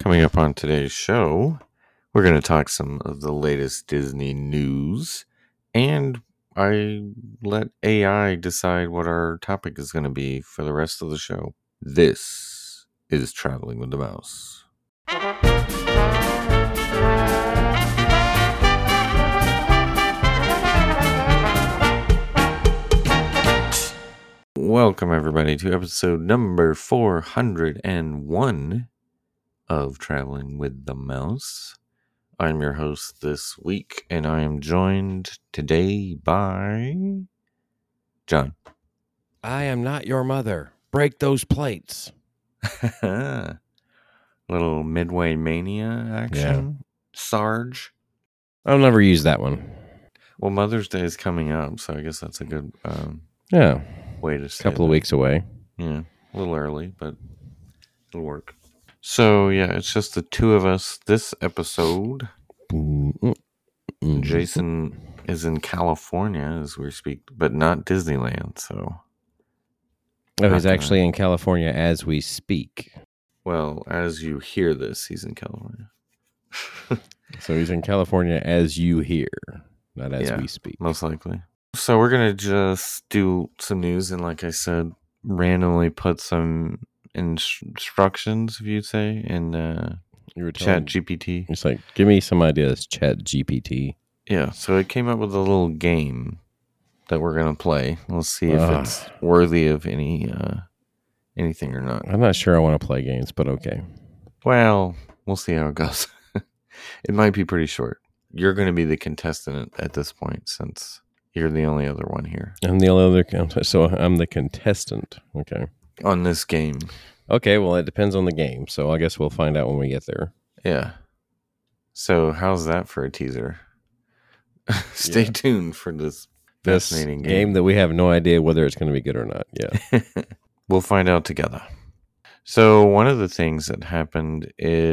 Coming up on today's show, we're going to talk some of the latest Disney news, and I let AI decide what our topic is going to be for the rest of the show. This is Traveling with the Mouse. Welcome, everybody, to episode number 401 of Traveling with the Mouse. I'm your host this week, and I am joined today by John. I am not your mother. Break those plates. Little Midway Mania action. Sarge. I'll never use that one. Well, Mother's Day is coming up, so I guess that's a good way to say a couple of weeks away. Yeah, a little early, but it'll work. So, yeah, it's just the two of us this episode. Jason is in California as we speak, but not Disneyland, so... he's actually in California as we speak. Well, as you hear this, he's in California. So he's in California as you hear, not as we speak. Most likely. So we're going to just do some news and, like I said, randomly put some instructions, if you'd say, in Chat GPT. It's like, give me some ideas, Chat GPT. Yeah, so it came up with a little game that we're going to play. We'll see if it's worthy of anything or not. I'm not sure I want to play games, but okay. Well, we'll see how it goes. It might be pretty short. You're going to be the contestant at this point since you're the only other one here. I'm the only other, so I'm the contestant. Okay. On this game. Okay, well, it depends on the game, so I guess we'll find out when we get there. Yeah. So how's that for a teaser? Stay tuned for this fascinating game that we have no idea whether it's going to be good or not. Yeah. We'll find out together. So one of the things that happened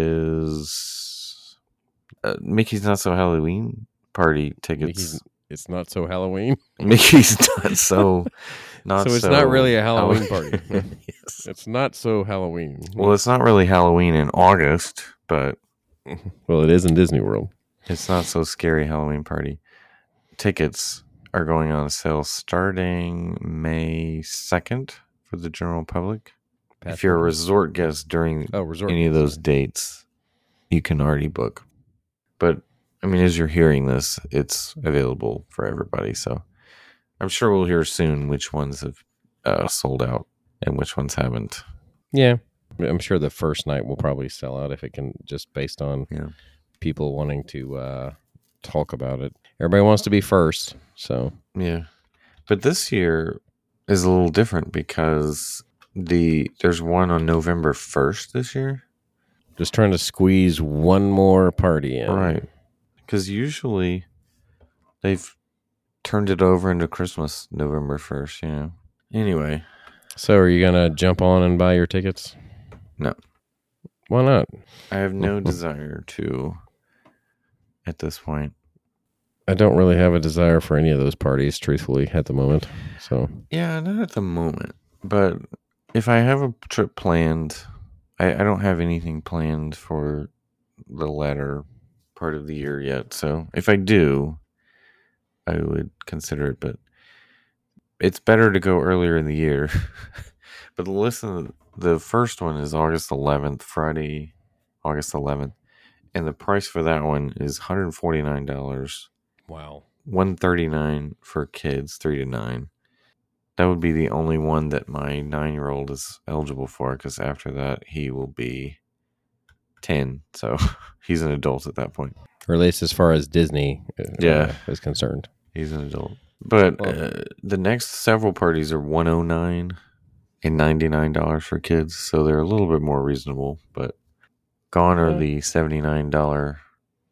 is Mickey's Not So Halloween party tickets. It's not so Halloween. Mickey's Not So... So it's not really a Halloween party. Yes. It's not so Halloween. Well, it's not really Halloween in August, but... Well, it is in Disney World. It's not so scary Halloween party. Tickets are going on sale starting May 2nd for the general public. If you're a resort guest during any of those dates, you can already book. But, I mean, as you're hearing this, it's available for everybody, so... I'm sure we'll hear soon which ones have sold out and which ones haven't. Yeah. I'm sure the first night will probably sell out if it can, just based on people wanting to talk about it. Everybody wants to be first, so. Yeah. But this year is a little different because there's one on November 1st this year. Just trying to squeeze one more party in. Right. Because usually they've turned it over into Christmas, November 1st, you know. Anyway. So are you going to jump on and buy your tickets? No. Why not? I have no desire to at this point. I don't really have a desire for any of those parties, truthfully, at the moment. So yeah, not at the moment. But if I have a trip planned, I don't have anything planned for the latter part of the year yet. So if I do, I would consider it, but it's better to go earlier in the year. But listen, the first one is August 11th, Friday, August 11th, and the price for that one is $149. Wow. $139 for kids 3 to 9. That would be the only one that my 9-year-old is eligible for, because after that he will be 10, so he's an adult at that point. Or at least as far as Disney is concerned. He's an adult. But the next several parties are $109 and $99 for kids, so they're a little bit more reasonable. But gone are the $79 or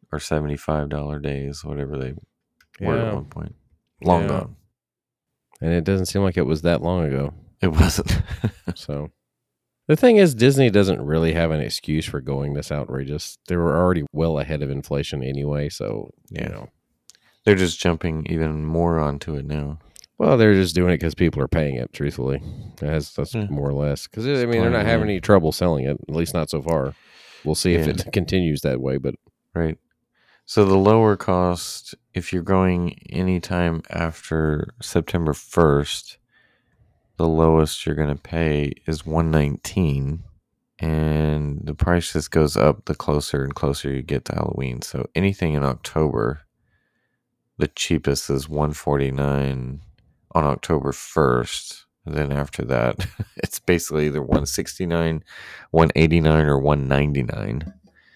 $75 days, whatever they were at one point. Long gone. And it doesn't seem like it was that long ago. It wasn't. So the thing is, Disney doesn't really have an excuse for going this outrageous. They were already well ahead of inflation anyway, so, you know. They're just jumping even more onto it now. Well, they're just doing it because people are paying it, truthfully. That's more or less. Because, I mean, they're not having any trouble selling it, at least not so far. we'll see if it continues that way. But right. So the lower cost, if you're going anytime after September 1st, the lowest you're going to pay is $119, and the price just goes up the closer and closer you get to Halloween. So anything in October, the cheapest is $149 on October 1st. And then after that, it's basically either $169, $189, or $199.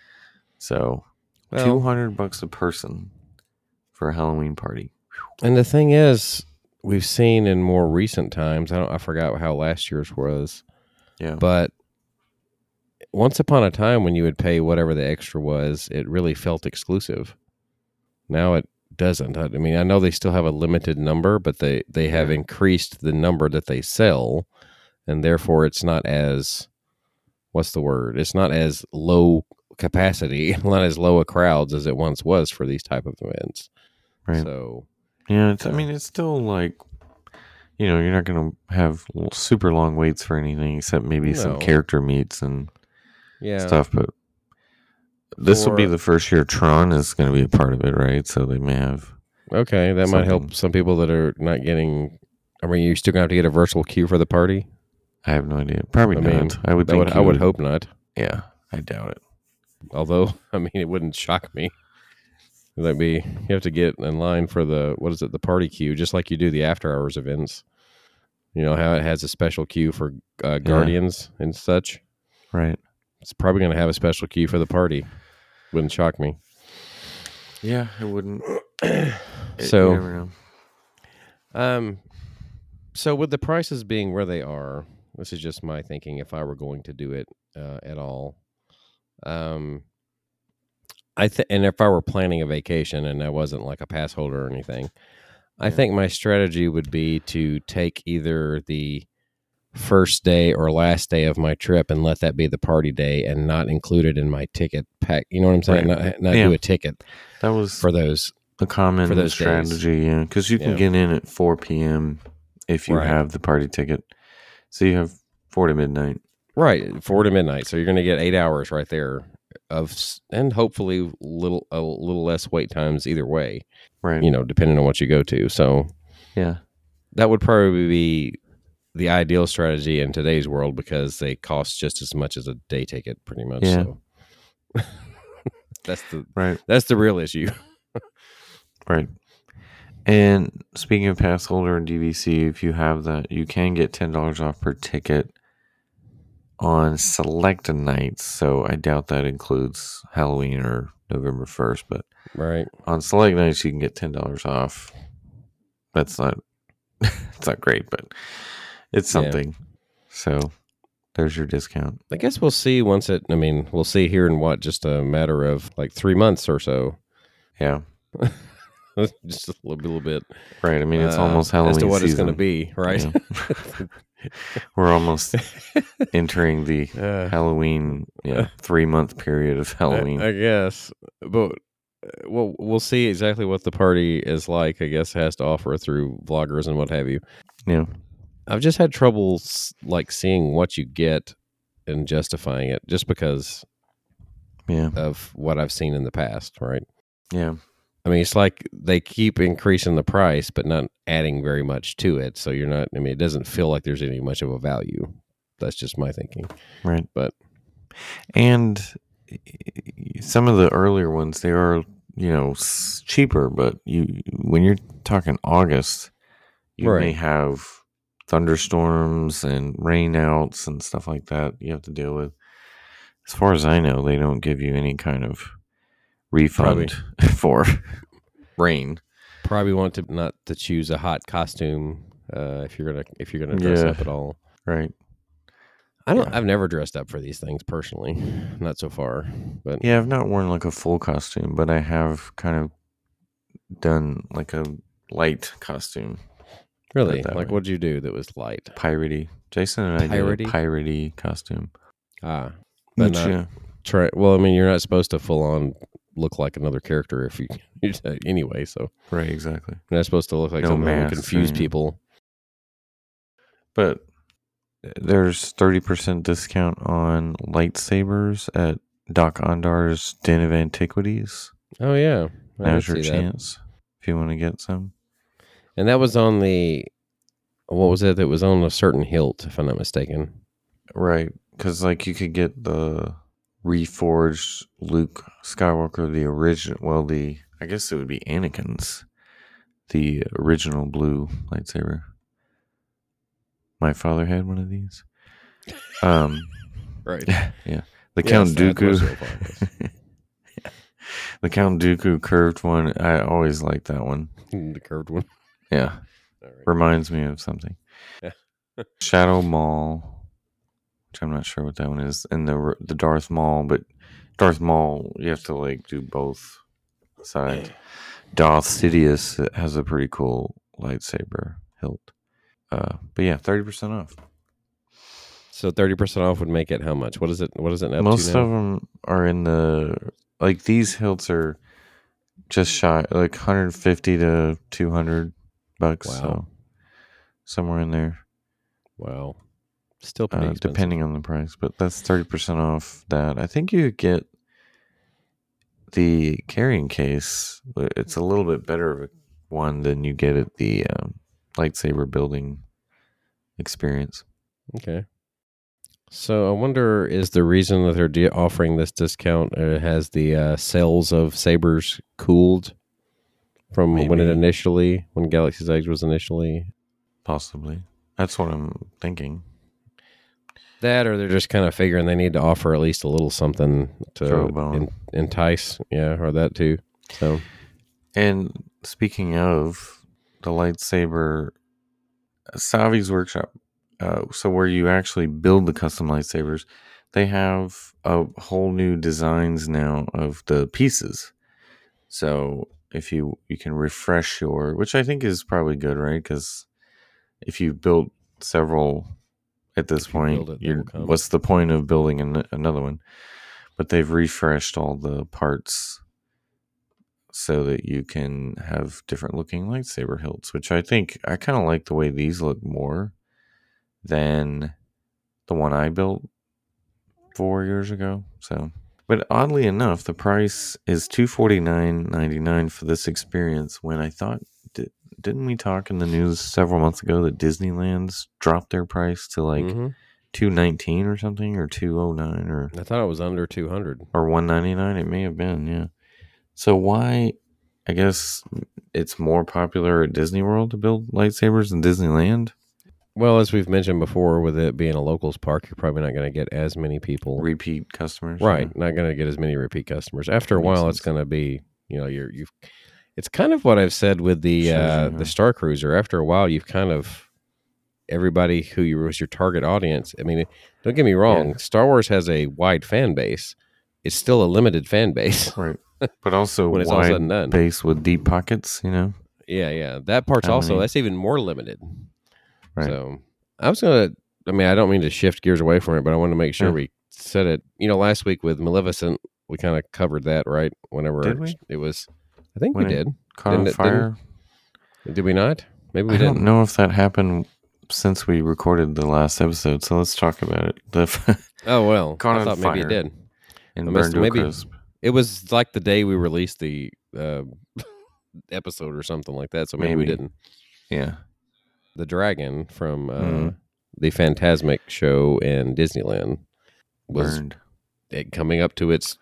So $200 a person for a Halloween party. And the thing is, we've seen in more recent times, I forgot how last year's was. Yeah. But once upon a time when you would pay whatever the extra was, it really felt exclusive. Now it doesn't. I mean, I know they still have a limited number, but they have increased the number that they sell, and therefore it's not as, what's the word? It's not as low capacity, not as low a crowds as it once was for these type of events. Right. So yeah, I mean, it's still like, you're not going to have super long waits for anything except maybe some character meets and stuff. But this will be the first year Tron is going to be a part of it, right? So they may have. Okay, that might help some people that are not getting. I mean, you're still going to have to get a virtual queue for the party. I have no idea. Probably not. I would think. I would hope not. Yeah, I doubt it. Although, I mean, it wouldn't shock me. You have to get in line for the party queue, just like you do the after hours events. You know how it has a special queue for Guardians and such. Right. It's probably going to have a special queue for the party. Wouldn't shock me. Yeah, it wouldn't. So, you never know. So with the prices being where they are, this is just my thinking. If I were going to do it at all, and if I were planning a vacation and I wasn't like a pass holder or anything, I think my strategy would be to take either the first day or last day of my trip and let that be the party day and not include it in my ticket pack. You know what I'm saying? Right. Not do a ticket. That was for those a common for those strategy, days. Yeah, because you can get in at 4 p.m. if you have the party ticket. So you have 4 to midnight. Right, 4 to midnight. So you're going to get 8 hours right there and hopefully a little less wait times either way. Right. Depending on what you go to. So yeah, that would probably be the ideal strategy in today's world because they cost just as much as a day ticket, pretty much. Yeah. So that's the real issue. Right. And speaking of pass holder and DVC, if you have that, you can get $10 off per ticket on select nights. So I doubt that includes Halloween or November 1st, but right on select nights you can get $10 off. That's not it's not great, but it's something. Yeah. So there's your discount. I guess we'll see we'll see here in just a matter of like 3 months or so. Yeah. Just a little bit. Right. I mean, it's almost Halloween as to what season. It's going to be, right? Yeah. We're almost entering the Halloween 3-month period of Halloween. I guess. But we'll see exactly what the party is like, I guess, has to offer through vloggers and what have you. Yeah. I've just had trouble like seeing what you get and justifying it just because of what I've seen in the past, right? Yeah. I mean, it's like they keep increasing the price, but not adding very much to it. So it doesn't feel like there's any much of a value. That's just my thinking. Right. And some of the earlier ones, they are, cheaper, but when you're talking August, you may have thunderstorms and rainouts and stuff like that you have to deal with. As far as I know, they don't give you any kind of refund for rain. Probably want to not to choose a hot costume if you're gonna dress up at all. Right. I've never dressed up for these things personally, not so far. But I've not worn like a full costume, but I have kind of done like a light costume. Really? Like what'd you do that was light? Piratey. Jason and I did a piratey costume. But try. Well, I mean, you're not supposed to full on look like another character if you anyway. So right, exactly. You're not supposed to look like something that will confuse people. But there's 30% discount on lightsabers at Doc Ondar's Den of Antiquities. Oh yeah, Now's your chance if you want to get some. And that was on the, what was it? That was on a certain hilt, if I'm not mistaken. Right, because like you could get the reforged Luke Skywalker, the original. Well, I guess it would be Anakin's, the original blue lightsaber. My father had one of these. Right. Yeah. The Count Dooku. The Count Dooku curved one. I always liked that one. The curved one. Yeah. All right. Reminds me of something. Yeah. Shadow Maul, which I'm not sure what that one is, and the Darth Maul, but Darth Maul, you have to like do both sides. Darth Sidious has a pretty cool lightsaber hilt. But yeah, 30% off. So 30% off would make it how much? What is it? What is it up Most to now? of them are in the, like, these hilts are just shy, like 150 to 200 bucks. Wow. So somewhere in there. Wow. Still pretty expensive. Depending on the price, but that's 30% off that. I think you get the carrying case. It's a little bit better of a one than you get at the lightsaber building experience. Okay. So I wonder, is the reason that they're offering this discount has the sales of sabers cooled from when Galaxy's Edge was initially? Possibly. That's what I'm thinking. That, or they're just kind of figuring they need to offer at least a little something to entice, or that too. So, and speaking of the lightsaber, Savi's Workshop, so where you actually build the custom lightsabers, they have a whole new designs now of the pieces. So if you can refresh which I think is probably good, right? Because if you built several at this point, what's the point of building another one? But they've refreshed all the parts so that you can have different looking lightsaber hilts, which I think I kind of like the way these look more than the one I built 4 years ago. So, but oddly enough, the price is $249.99 for this experience. When I thought, didn't we talk in the news several months ago that Disneyland's dropped their price to like $219 or something, or $209, or I thought it was under $200 or $199. It may have been, yeah. So why? I guess it's more popular at Disney World to build lightsabers than Disneyland. Well, as we've mentioned before, with it being a locals park, you're probably not going to get as many repeat customers, right? Yeah. Not going to get as many repeat customers. After a while, it's going to be, you've. It's kind of what I've said with the Star Cruiser. After a while, you've kind of everybody who was your target audience. I mean, don't get me wrong. Yeah. Star Wars has a wide fan base. It's still a limited fan base, right? But also when it's all said and done, base with deep pockets. Yeah. That part's that's even more limited. Right. So I don't mean to shift gears away from it, but I want to make sure we said it. Last week with Maleficent, we kind of covered that, right? Whenever it was, I think we did. Caught on fire. Did we not? Maybe we didn't. I don't know know if that happened since we recorded the last episode, so let's talk about it. Oh, well. I thought maybe it did. And burned to a crisp. It was like the day we released the episode or something like that, so maybe we didn't. Yeah. The dragon from the Fantasmic show in Disneyland was coming up to its...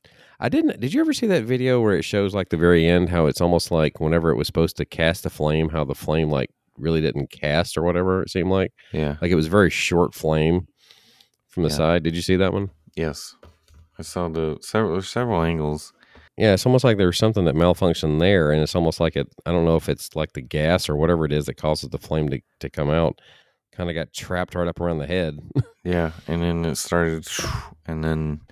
Did you ever see that video where it shows like the very end, how it's almost like whenever it was supposed to cast a flame, how the flame like really didn't cast or whatever it seemed like? Yeah. Like it was very short flame from the side. Did you see that one? Yes. I saw several angles. Yeah, it's almost like there's something that malfunctioned there, and it's almost like I don't know if it's like the gas or whatever it is that causes the flame to come out, kind of got trapped right up around the head. Yeah, and then it started, and then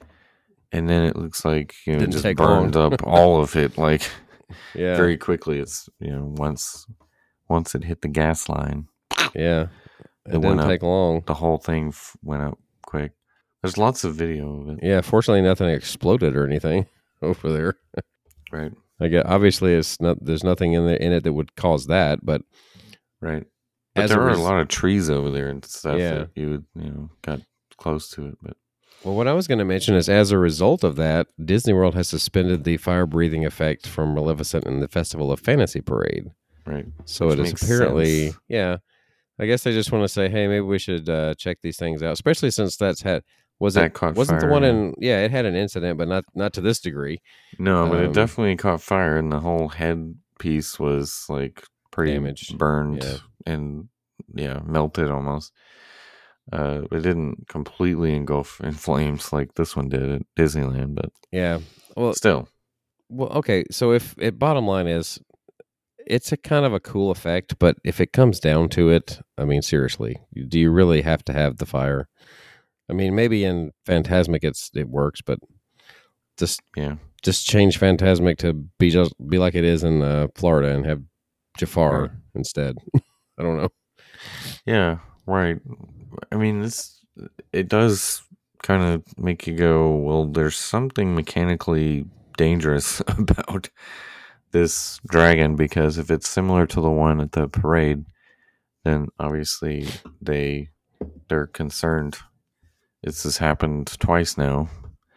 it looks like, it just burned up all of it, like, very quickly. It's, once it hit the gas line. Yeah, it didn't take long. The whole thing went up quick. There's lots of video of it. Yeah, fortunately nothing exploded or anything over there. Right. I guess obviously there's nothing in it that would cause that, but right. But there are a lot of trees over there and stuff that you would, got close to it, but Well, what I was going to mention is, as a result of that, Disney World has suspended the fire breathing effect from Maleficent in the Festival of Fantasy Parade. Right. So Which it is makes apparently, sense. yeah. I guess they just want to say, hey, maybe we should check these things out, especially since That caught wasn't the fire, one yeah. in, yeah, it had an incident, but not to this degree. No, but it definitely caught fire, and the whole head piece was like pretty Damaged. burned Yeah. and melted almost. It didn't completely engulf in flames like this one did at Disneyland, but Yeah. Well, still. Well, okay. So if it bottom line is, it's a kind of a cool effect, but if it comes down to it, I mean, seriously, do you really have to have the fire? I mean, maybe in Phantasmic it works, but just change Phantasmic to be like it is in Florida and have Jafar Right. instead. I don't know. Yeah, right. I mean, it does kind of make you go, well, there's something mechanically dangerous about this dragon, because if it's similar to the one at the parade, then obviously they're concerned. This has happened twice now.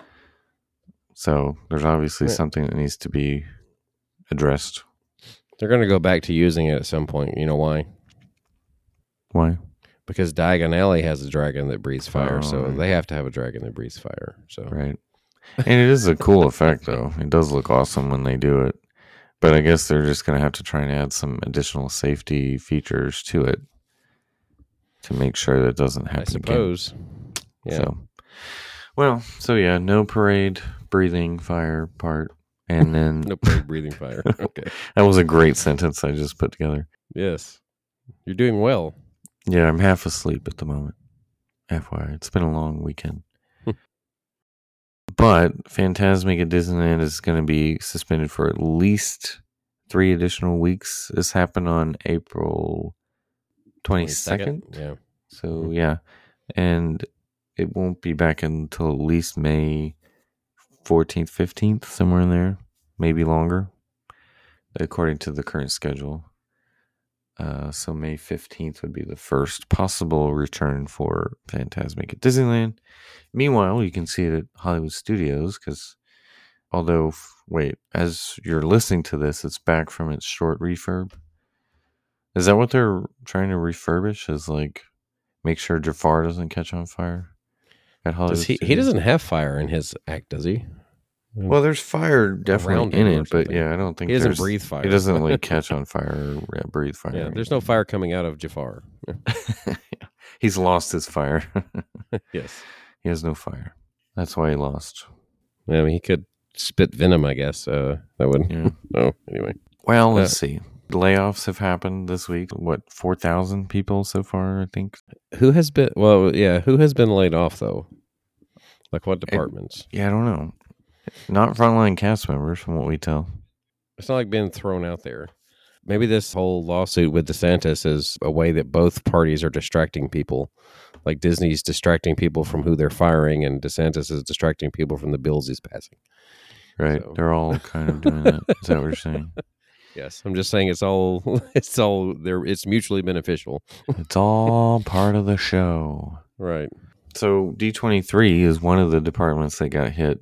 So there's obviously something that needs to be addressed. They're going to go back to using it at some point. You know why? Why? Because Diagon Alley has a dragon that breathes fire, so right. they have to have a dragon that breathes fire. So Right. And it is a cool effect, though. It does look awesome when they do it. But I guess they're just going to have to try and add some additional safety features to it to make sure that it doesn't happen I suppose. again. Yeah. So yeah, no parade breathing fire part. And then no parade breathing fire. Okay. That was a great sentence I just put together. Yes. You're doing well. Yeah, I'm half asleep at the moment. FYI, it's been a long weekend. But Phantasmic at Disneyland is going to be suspended for at least 3 additional weeks. This happened on April 22nd. Yeah. So, yeah. And it won't be back until at least May 14th, 15th, somewhere in there. Maybe longer, according to the current schedule. So May 15th would be the first possible return for Phantasmic at Disneyland. Meanwhile, you can see it at Hollywood Studios, because as you're listening to this, it's back from its short refurb. Is that what they're trying to refurbish? Is like make sure Jafar doesn't catch on fire at Hollywood Studios? He doesn't have fire in his act, does he? Well, there's fire definitely in it, but yeah, I don't think he doesn't breathe fire. He doesn't like catch on fire or breathe fire. Yeah, there's no fire coming out of Jafar. He's lost his fire. Yes. He has no fire. That's why he lost. Yeah, I mean, he could spit venom, I guess. That would. Yeah. Oh, anyway. Well, let's see. Layoffs have happened this week. 4,000 people so far, I think. Who has been laid off, though? Like what departments? I don't know. Not frontline cast members, from what we tell. It's not like being thrown out there. Maybe this whole lawsuit with DeSantis is a way that both parties are distracting people. Like Disney's distracting people from who they're firing, and DeSantis is distracting people from the bills he's passing. Right. So. They're all kind of doing that. Is that what you're saying? Yes. I'm just saying it's mutually beneficial. It's all part of the show. Right. So D23 is one of the departments that got hit.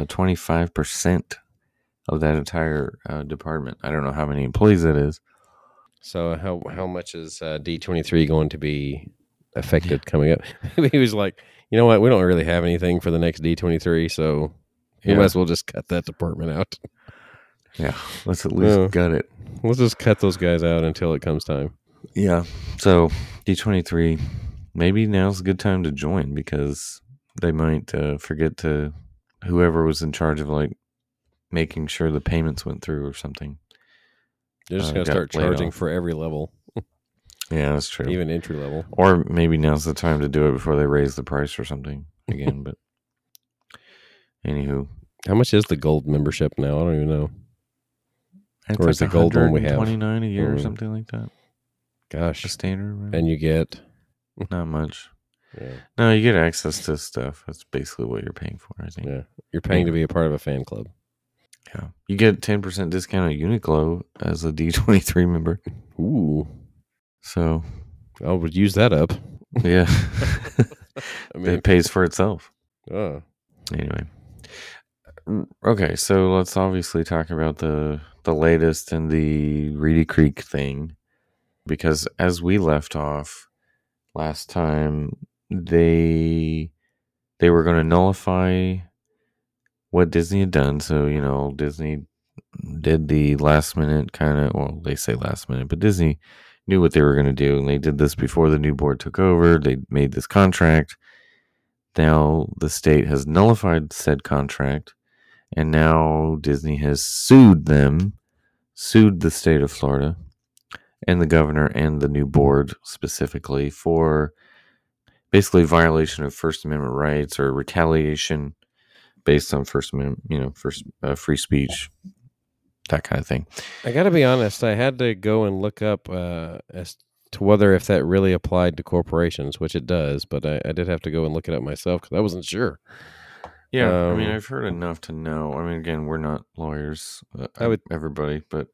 25% of that entire department. I don't know how many employees it is. So how much is D23 going to be affected coming up? He was like, you know what? We don't really have anything for the next D23, so we might as well just cut that department out. Yeah, let's at least gut it. Let's just cut those guys out until it comes time. Yeah. So D23, maybe now's a good time to join, because they might forget to whoever was in charge of like making sure the payments went through or something. They're just going to start charging for every level. Yeah, that's true. Even entry level. Or maybe now's the time to do it before they raise the price or something again. But anywho, how much is the gold membership now? I don't even know. It's or like is the gold one we have $129 a year or something like that? Gosh, the standard. Right? And you get not much. Yeah. No, you get access to stuff. That's basically what you're paying for, I think. Yeah, you're paying to be a part of a fan club. Yeah, you get 10% discount at Uniqlo as a D23 member. Ooh, so I would use that up. Yeah, I mean, it pays for itself. Oh, Anyway, okay, so let's obviously talk about the latest in the Reedy Creek thing, because as we left off last time, they were going to nullify what Disney had done. So, Disney did the last minute kind of, well, they say last minute, but Disney knew what they were going to do. And they did this before the new board took over. They made this contract. Now the state has nullified said contract. And now Disney has sued the state of Florida and the governor and the new board specifically for basically violation of First Amendment rights or retaliation based on First Amendment, free speech, that kind of thing. I got to be honest. I had to go and look up as to whether if that really applied to corporations, which it does. But I did have to go and look it up myself because I wasn't sure. Yeah, I mean, I've heard enough to know. I mean, again, we're not lawyers, everybody, but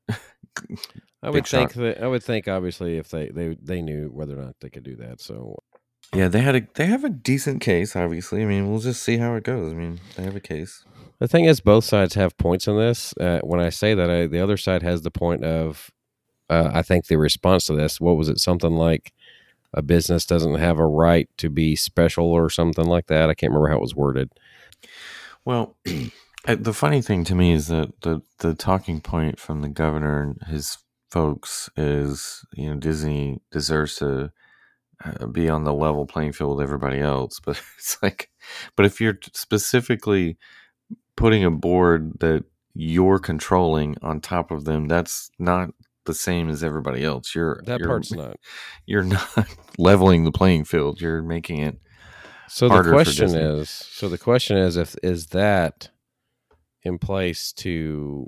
I would think that obviously if they knew whether or not they could do that. So yeah, they have a decent case. Obviously, I mean, we'll just see how it goes. I mean, they have a case. The thing is, both sides have points in this. When I say that, the other side has the point of, I think the response to this, what was it? Something like a business doesn't have a right to be special or something like that. I can't remember how it was worded. Well, the funny thing to me is that the talking point from the governor and his folks is, Disney deserves to be on the level playing field with everybody else. But it's like, but if you're specifically putting a board that you're controlling on top of them, that's not the same as everybody else. Part's not. You're not leveling the playing field. You're making it. So the question is, if is that in place to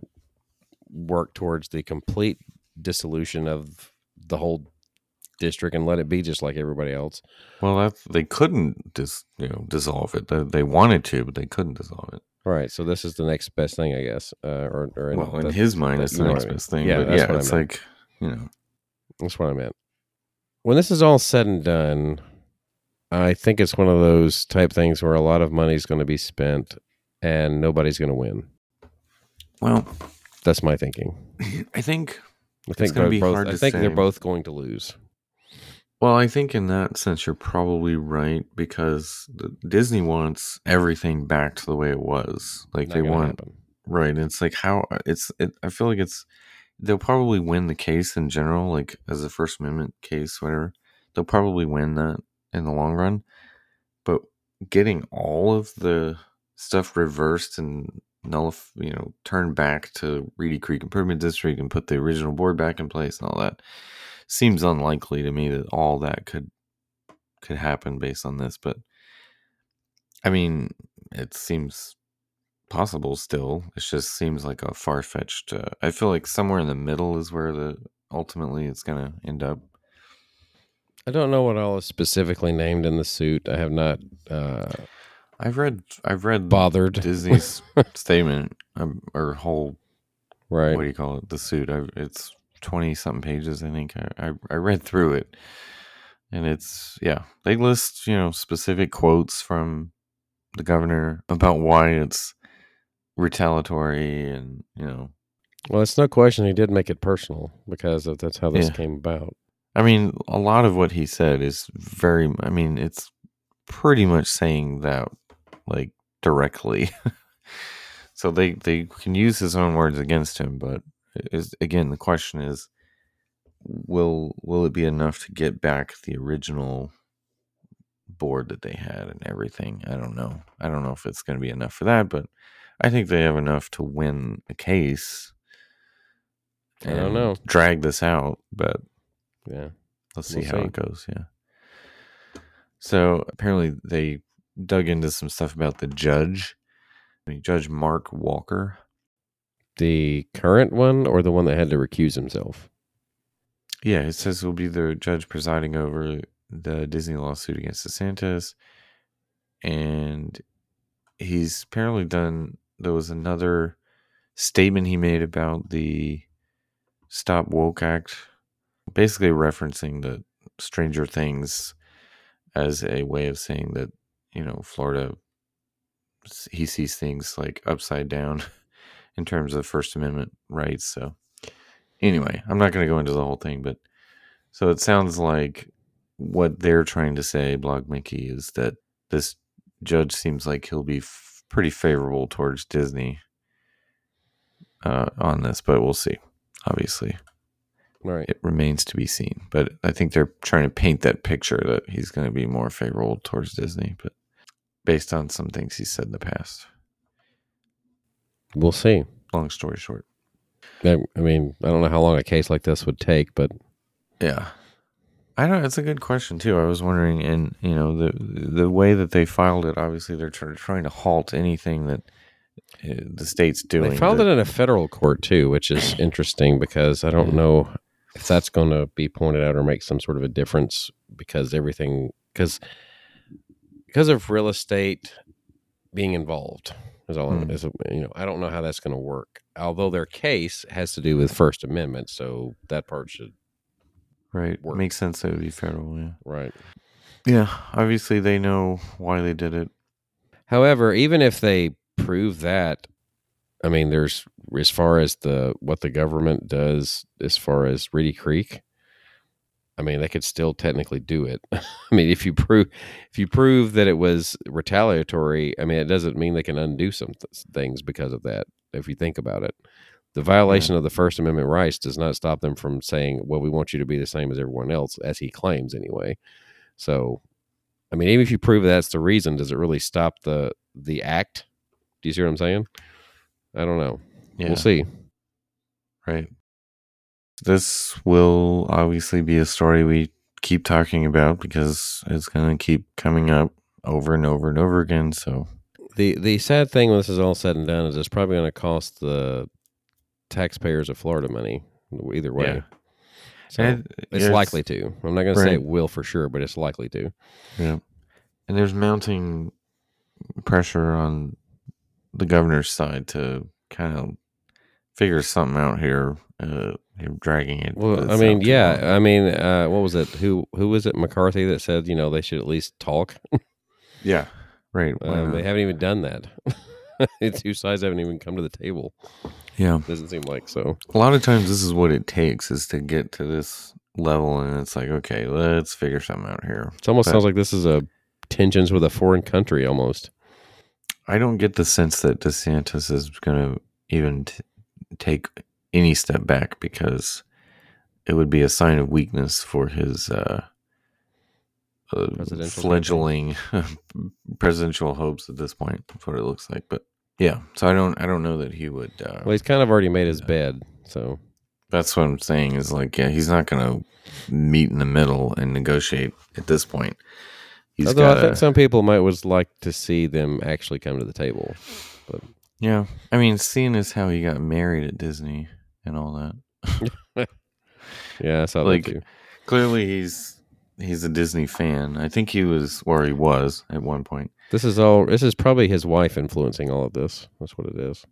work towards the complete dissolution of the whole district and let it be just like everybody else? Well, they couldn't dissolve it. They wanted to, but they couldn't dissolve it. Right. So this is the next best thing, I guess. In his mind, it's the next best thing. Yeah, but yeah, it's like, that's what I meant. When this is all said and done, I think it's one of those type things where a lot of money is going to be spent and nobody's going to win. Well, that's my thinking. I think it's going to be hard to say. I think they're both going to lose. Well, I think in that sense you're probably right, because Disney wants everything back to the way it was. Like they want, right? And it's like I feel like they'll probably win the case in general, like as a First Amendment case, whatever. They'll probably win that in the long run, but getting all of the stuff reversed and turned back to Reedy Creek Improvement District and put the original board back in place and all that seems unlikely to me that all that could happen based on this. But I mean, it seems possible still. It just seems like a far-fetched. I feel like somewhere in the middle is where ultimately it's going to end up. I don't know what all is specifically named in the suit. I have not. I've read bothered Disney's statement or whole. Right. What do you call it? The suit. It's 20-something pages. I think I read through it, and they list specific quotes from the governor about why it's retaliatory, and Well, it's no question he did make it personal, because that's how this came about. I mean, a lot of what he said is it's pretty much saying that like directly. So they can use his own words against him, but again, the question is, will it be enough to get back the original board that they had and everything? I don't know if it's going to be enough for that, but I think they have enough to win the case. I don't know. Drag this out, but yeah, let's see how it goes. Yeah. So apparently they dug into some stuff about the judge, Judge Mark Walker. The current one, or the one that had to recuse himself? Yeah, it says he'll be the judge presiding over the Disney lawsuit against DeSantis. And he's apparently there was another statement he made about the Stop Woke Act, basically referencing the Stranger Things as a way of saying that, Florida he sees things like upside down in terms of First Amendment rights. So anyway, I'm not going to go into the whole thing, but so it sounds like what they're trying to say, Blog Mickey, is that this judge seems like he'll be pretty favorable towards Disney on this, but we'll see. Obviously, Right. it remains to be seen. But I think they're trying to paint that picture that he's going to be more favorable towards Disney, but based on some things he said in the past. We'll see. Long story short. I mean, I don't know how long a case like this would take, but yeah, I don't. It's a good question too. I was wondering, and the way that they filed it, obviously they're trying to halt anything that the state's doing. They filed it in a federal court too, which is interesting because I don't know if that's going to be pointed out or make some sort of a difference because of real estate being involved. Is all. I don't know how that's going to work. Although their case has to do with First Amendment, so that part should work. Makes sense that it would be federal. Yeah. Right. Yeah. Obviously, they know why they did it. However, even if they prove that, I mean, there's as far as what the government does as far as Reedy Creek. I mean, they could still technically do it. I mean, if you prove that it was retaliatory, I mean, it doesn't mean they can undo some things because of that. If you think about it, the violation of the First Amendment rights does not stop them from saying, "Well, we want you to be the same as everyone else," as he claims anyway. So, I mean, even if you prove that's the reason, does it really stop the act? Do you see what I'm saying? I don't know. Yeah. We'll see. Right. This will obviously be a story we keep talking about because it's going to keep coming up over and over and over again. So the sad thing when this is all said and done is it's probably going to cost the taxpayers of Florida money either way. Yeah. So it's likely to. I'm not going to say it will for sure, but it's likely to. Yeah. And there's mounting pressure on the governor's side to kind of figure something out here. You're dragging it. Well, I mean, yeah. I mean, what was it? Who was it? McCarthy that said, they should at least talk. Yeah, right. They haven't even done that. The two sides haven't even come to the table. Yeah, doesn't seem like so. A lot of times, this is what it takes is to get to this level, and it's like, okay, let's figure something out here. It almost sounds like this is a tensions with a foreign country. Almost. I don't get the sense that DeSantis is going to even take any step back because it would be a sign of weakness for his fledgling presidential hopes at this point. That's what it looks like. But yeah, so I don't know that he would. Well, he's kind of already made his bed, so that's what I'm saying. Is like, yeah, he's not going to meet in the middle and negotiate at this point. Although I think some people might like to see them actually come to the table. But yeah, I mean, seeing as how he got married at Disney and all that. Yeah, I saw that too. Clearly, he's a Disney fan. I think he was at one point. This is probably his wife influencing all of this. That's what it is.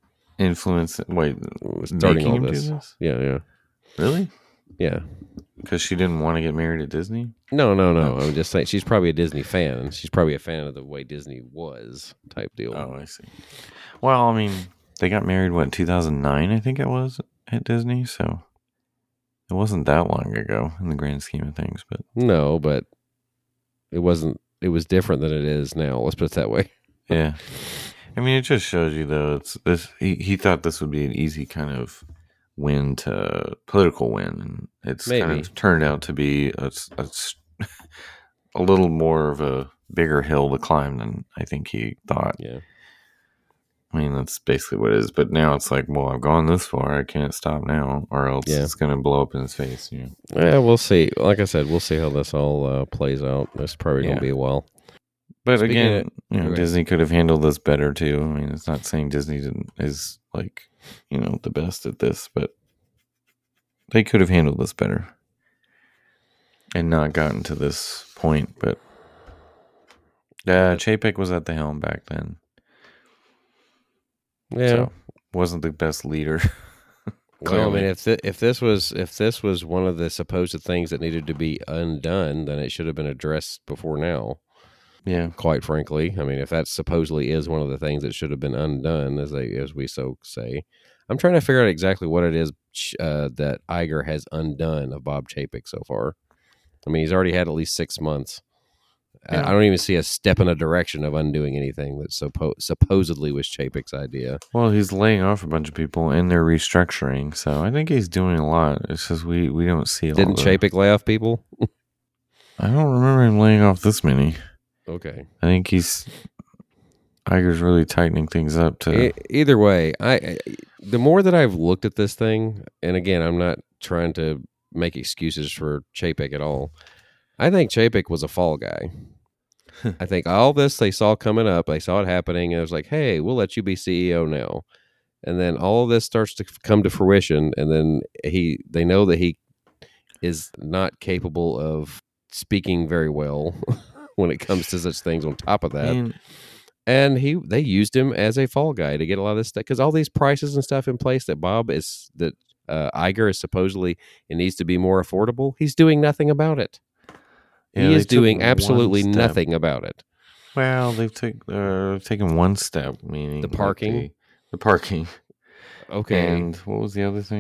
Starting all this? Yeah. Really? Yeah. Because she didn't want to get married at Disney? No. I'm just saying she's probably a Disney fan. She's probably a fan of the way Disney was type deal. Oh, I see. Well, I mean, they got married, 2009, I think it was, at Disney, so it wasn't that long ago in the grand scheme of things. But no, but it wasn't. It was different than it is now. Let's put it that way. Yeah. I mean, it just shows you, though, it's this. He thought this would be an easy kind of political win, and it's kind of turned out to be a little more of a bigger hill to climb than I think he thought. Yeah. I mean, that's basically what it is. But now it's like, well, I've gone this far. I can't stop now, or else it's going to blow up in his face. Yeah, we'll see. Like I said, we'll see how this all plays out. It's probably going to be a while. But again, Disney could have handled this better too. I mean, it's not saying Disney is like, the best at this, but they could have handled this better and not gotten to this point. But Chapek was at the helm back then. Yeah, so wasn't the best leader. Well, I mean, if this was one of the supposed things that needed to be undone, then it should have been addressed before now. Yeah. quite frankly. I mean, if that supposedly is one of the things that should have been undone, as we so say, I'm trying to figure out exactly what it is that Iger has undone of Bob Chapek so far. I mean, he's already had at least 6 months. Yeah. I don't even see a step in a direction of undoing anything that supposedly was Chapek's idea. Well, he's laying off a bunch of people and they're restructuring, so I think he's doing a lot. It's just we don't see all Didn't Chapek lay off people? I don't remember him laying off this many. Okay. I think Iger's really tightening things up to. Either way, the more that I've looked at this thing, and again, I'm not trying to make excuses for Chapek at all. I think Chapek was a fall guy. I think all this they saw coming up, they saw it happening, and it was like, hey, we'll let you be CEO now. And then all of this starts to come to fruition, and then they know that he is not capable of speaking very well when it comes to such things on top of that. And they used him as a fall guy to get a lot of this stuff, because all these prices and stuff in place that Iger is supposedly, it needs to be more affordable. He's doing nothing about it. Yeah, he is doing absolutely nothing about it. Well, they've taken one step, meaning the parking. The parking. Okay. And what was the other thing?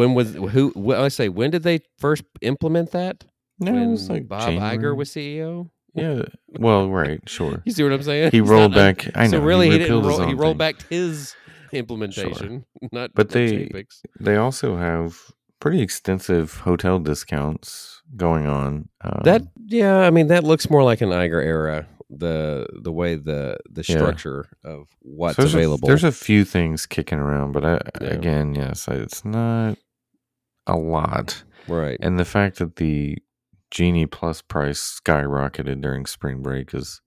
When did they first implement that? No, when it was like Bob January. Iger was CEO. Yeah. Well, right, sure. You see what I'm saying? He rolled back. I know. So really, he didn't roll. He rolled back his implementation, not. But they also have pretty extensive hotel discounts going on. I mean, that looks more like an Iger era. The way the structure of what's available. There's a few things kicking around, but again, yes, it's not a lot, right? And the fact that the Genie Plus price skyrocketed during spring break is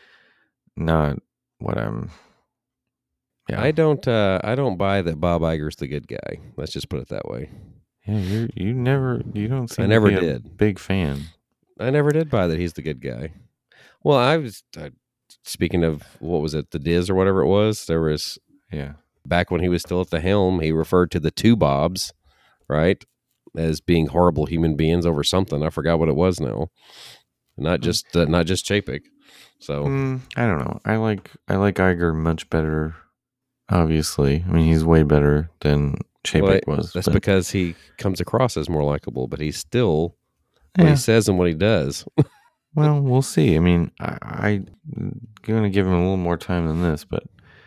not what I'm. Yeah. I don't buy that Bob Iger's the good guy. Let's just put it that way. Yeah, you don't seem I never to be did. a big fan. I never did buy that he's the good guy. Well, I was speaking of, what was it, the Diz or whatever it was. There was back when he was still at the helm, he referred to the two Bobs, right, as being horrible human beings over something. I forgot what it was now. Not just Chapek. So I don't know. I like Iger much better. Obviously, I mean, he's way better than Chapek was. That's because he comes across as more likable, but he's still what he says and what he does. Well, we'll see. I mean, I'm going to give him a little more time than this, but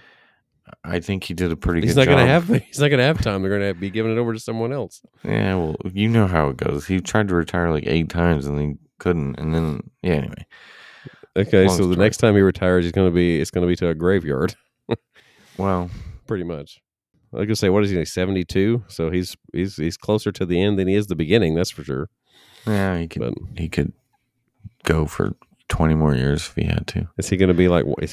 I think he did a pretty good job. He's not going to have time. They're going to be giving it over to someone else. Yeah, well, you know how it goes. He tried to retire like 8 times and he couldn't. And then, anyway. Okay, so the next time he retires, it's going to be to a graveyard. Well, pretty much. I was going to say, what is he, 72? So he's closer to the end than he is the beginning. That's for sure. Yeah, he could go for 20 more years if he had to. Is he going to be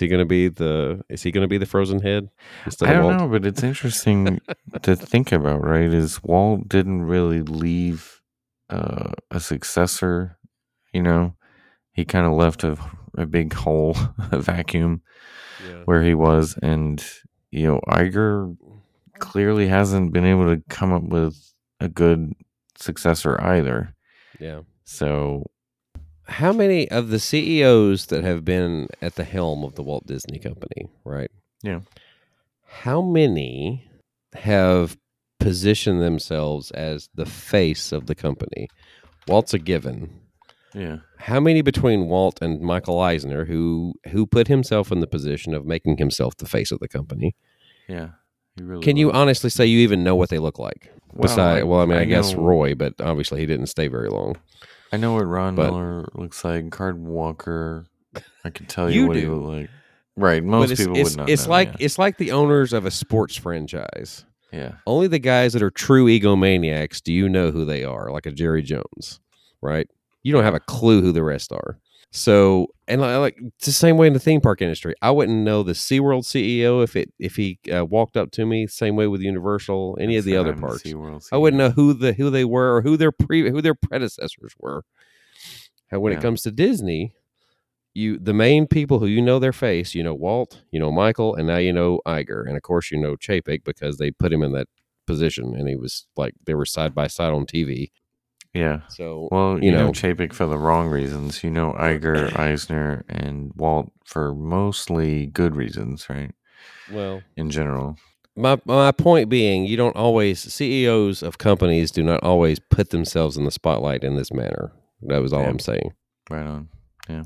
the frozen head? I don't know, but it's interesting to think about, right? Is Walt didn't really leave a successor, he kind of left a big hole, a vacuum where he was. And, Iger clearly hasn't been able to come up with a good successor either. Yeah. So how many of the CEOs that have been at the helm of the Walt Disney Company, right? Yeah. How many have positioned themselves as the face of the company? Walt's a given. Yeah. How many between Walt and Michael Eisner, who put himself in the position of making himself the face of the company? Yeah. Can you honestly say you even know what they look like? I guess Roy, but obviously he didn't stay very long. I know what Ron Miller looks like. Card Walker, I can tell you what he looked like. Right, most people would not know. It's like the owners of a sports franchise. Yeah. Only the guys that are true egomaniacs do you know who they are, like a Jerry Jones, right? You don't have a clue who the rest are. So, and like it's the same way in the theme park industry. I wouldn't know the SeaWorld CEO if he walked up to me. Same way with Universal, any of the other parks. I wouldn't know who they were or who their predecessors were. And when it comes to Disney, the main people who you know their face, Walt, Michael, and now Iger, and of course Chapek because they put him in that position, and he was like they were side by side on TV. Yeah. So, Well, you know Chapek for the wrong reasons. You know Iger, Eisner, and Walt for mostly good reasons, right? well, In general. my point being, you don't always CEOs of companies do not always put themselves in the spotlight in this manner. That was all I'm saying. Right on. Yeah.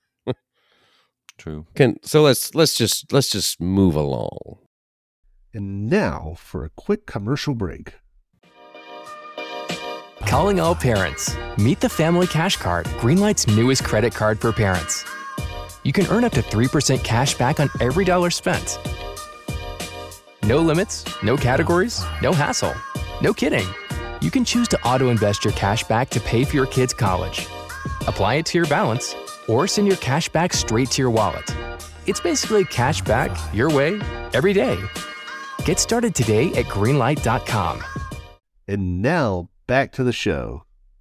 True. So let's just move along. And now for a quick commercial break. Calling all parents. Meet the Family Cash Card, Greenlight's newest credit card for parents. You can earn up to 3% cash back on every dollar spent. No limits, no categories, no hassle. No kidding. You can choose to auto-invest your cash back to pay for your kids' college. Apply it to your balance, or send your cash back straight to your wallet. It's basically cash back your way, every day. Get started today at greenlight.com. And now, back to the show.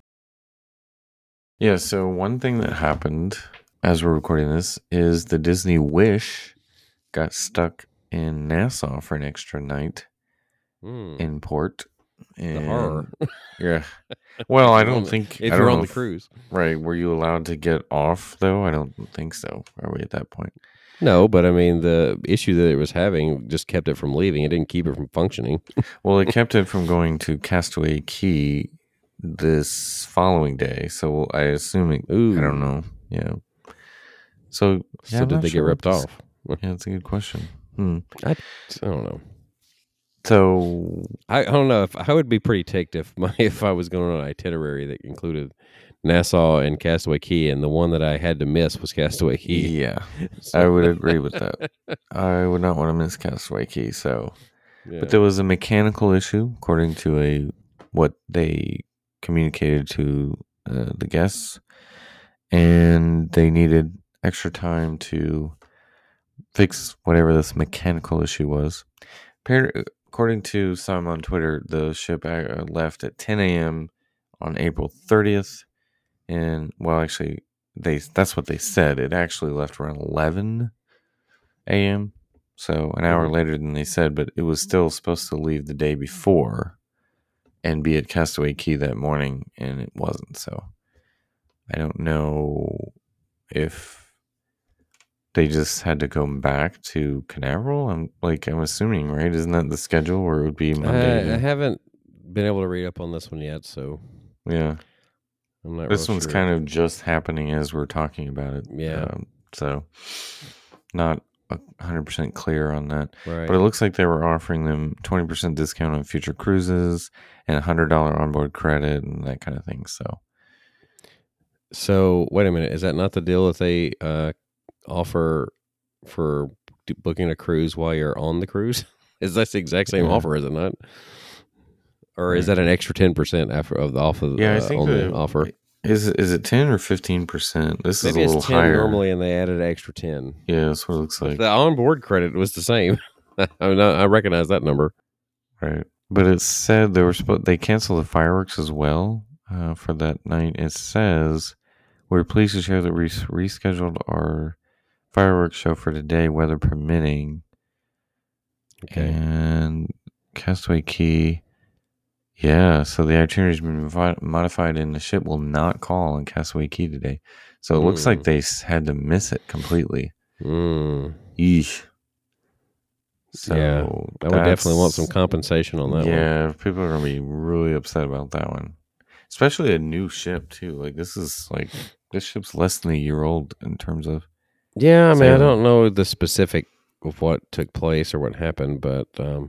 Yeah, so one thing that happened as we're recording this is the Disney Wish got stuck in Nassau for an extra night in port. And, The horror. Yeah. Well, I don't think... If I you're don't on know the cruise. Right. Were you allowed to get off, though? I don't think so. Are we at that point? No, but I mean, the issue that it was having just kept it from leaving. It didn't keep it from functioning. Well, it kept it from going to Castaway Cay this following day. So I assume it... Ooh. I don't know. Yeah. So, yeah, So did they get ripped off? Yeah, that's a good question. I don't know. So I don't know if I would be pretty ticked if I was going on an itinerary that included Nassau and Castaway Cay, and the one that I had to miss was Castaway Cay. Yeah, I would agree with that. I would not want to miss Castaway Cay. So, but there was a mechanical issue, according to what they communicated to the guests, and they needed extra time to fix whatever this mechanical issue was. According to some on Twitter, the ship left at 10 a.m. on April 30th. And, well, actually, that's what they said. It actually left around 11 a.m. So an hour later than they said, but it was still supposed to leave the day before and be at Castaway Cay that morning, and it wasn't. So I don't know if they just had to go back to Canaveral. I'm assuming, right? Isn't that the schedule where it would be Monday? I haven't been able to read up on this one yet, so yeah. I'm not. This one's kind of just happening as we're talking about it. Yeah. So not 100% clear on that. Right. But it looks like they were offering them 20% discount on future cruises and $100 onboard credit and that kind of thing. So wait a minute. Is that not the deal that they offer for booking a cruise while you're on the cruise? Is that the exact same offer? Is it not? Or is that an extra 10% off of the offer? Is it 10 or 15%? This Maybe is a little it's 10 higher normally, and they added an extra 10. Yeah, that's what it looks like. The onboard credit was the same. I recognize that number. Right, but it said they canceled the fireworks as well for that night. It says we're pleased to share that we rescheduled our fireworks show for today, weather permitting. Okay, and Castaway Cay. Yeah, so the itinerary has been modified and the ship will not call on Castaway Cay today. So it looks like they had to miss it completely. Eesh. So yeah, I would definitely want some compensation on that one. Yeah, people are going to be really upset about that one. Especially a new ship, too. This ship's less than a year old in terms of... Yeah, I mean, I don't know the specific of what took place or what happened, but...